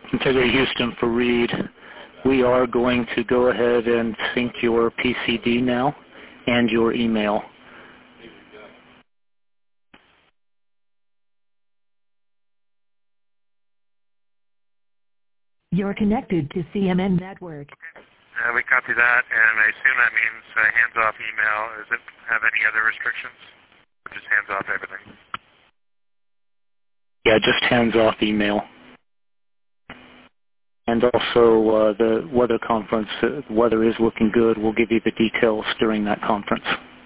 Integrity Houston for Reed. We are going to go ahead and sync your PCD now and your email. You're connected to CMN Network. We copy that, and I assume that means hands-off email. Does it have any other restrictions? Or just hands-off everything? Yeah, just hands-off email. And also the weather conference, weather is looking good. We'll give you the details during that conference.